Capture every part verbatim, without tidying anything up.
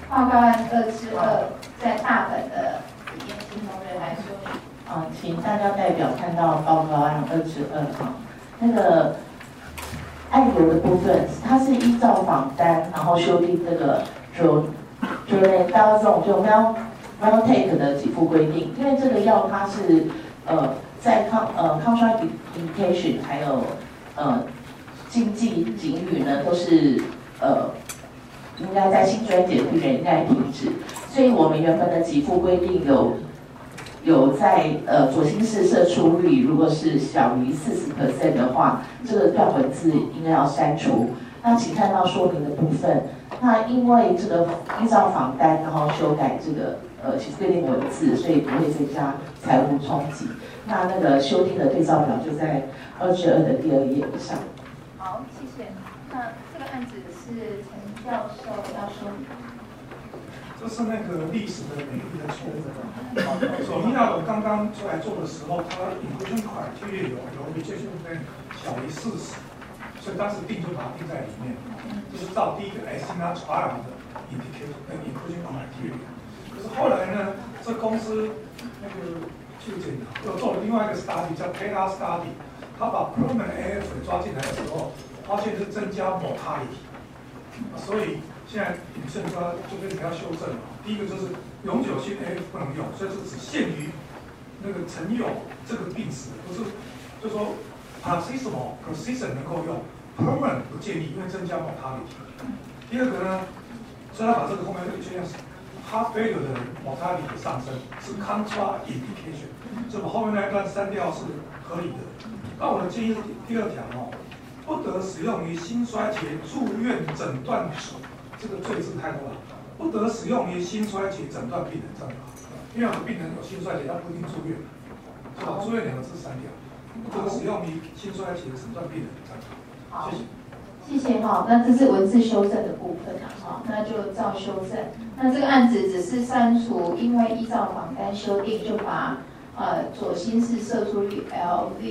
报告案二之二在大本的里面，请同仁来说明。 啊，请大家代表看到报告案二之二哈，那个案由的部分，它是依照访单，然后修订这个就就那大众就 Mel Meltake 的给付规定，因为这个药它是呃在抗呃 contract indication 还有呃禁忌警语呢，都是呃应该在新专检病人应该停止，所以我们原本的给付规定有。有在呃左心室射出率如果是小于四十 percent 的话，这个段文字应该要删除。那请看到说明的部分，那因为这个依照访单，然后修改这个呃起诉规定文字，所以不会增加财务冲击。那那个修订的对照表就在二之二的第二页以上。 好，谢谢。那这个案子是陈教授要说明。 这是那个历史的美丽的错误。索尼药我刚刚出来做的时候，它inclusion criteria有有 rejection rate 小于四十，所以当时定就把它定在里面，就是照第一个 Asina trial 的 indication 跟 inclusion criteria。可是后来呢，这公司那个就检又做了另外一个 study 叫 Peta study， 他把 permanent A F 抓进来的时候，发现是增加 mortality， 所以。现在谨慎说就变成要修正了。第一个就是永久性 A F 不能用，所以是只限于那个曾有这个病史，不是就说 persistent persistent 能够用 ，permanent 不建议，因为增加 mortality。第二个呢，所以他把这个后面这个这样 heart failure 的 mortality 上升是 contra indication， 所以把后面那一段删掉是合理的。那我的建议是第二条哦，不得使用于心衰竭住院诊断时。这个罪字太多了，不得使用于心衰竭诊断病人这样好，因为有的病人有心衰竭，他不一定住院，是吧？住院两个字删掉，不得使用于心衰竭诊断病人这样好。谢谢。 谢谢哈，那这是文字修正的部分啊，哈，那就照修正。那这个案子只是删除，因为依照访单修订，就把呃左心室射出率 L V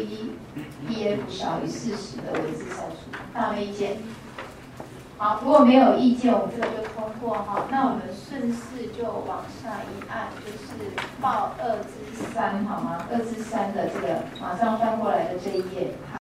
E F 小于四十的文字删除，大家没意见？好，如果没有意见，我们这个就通过哈。那我们顺势就往下一按，就是报二之三，好吗？二之三的这个马上翻过来的这一页。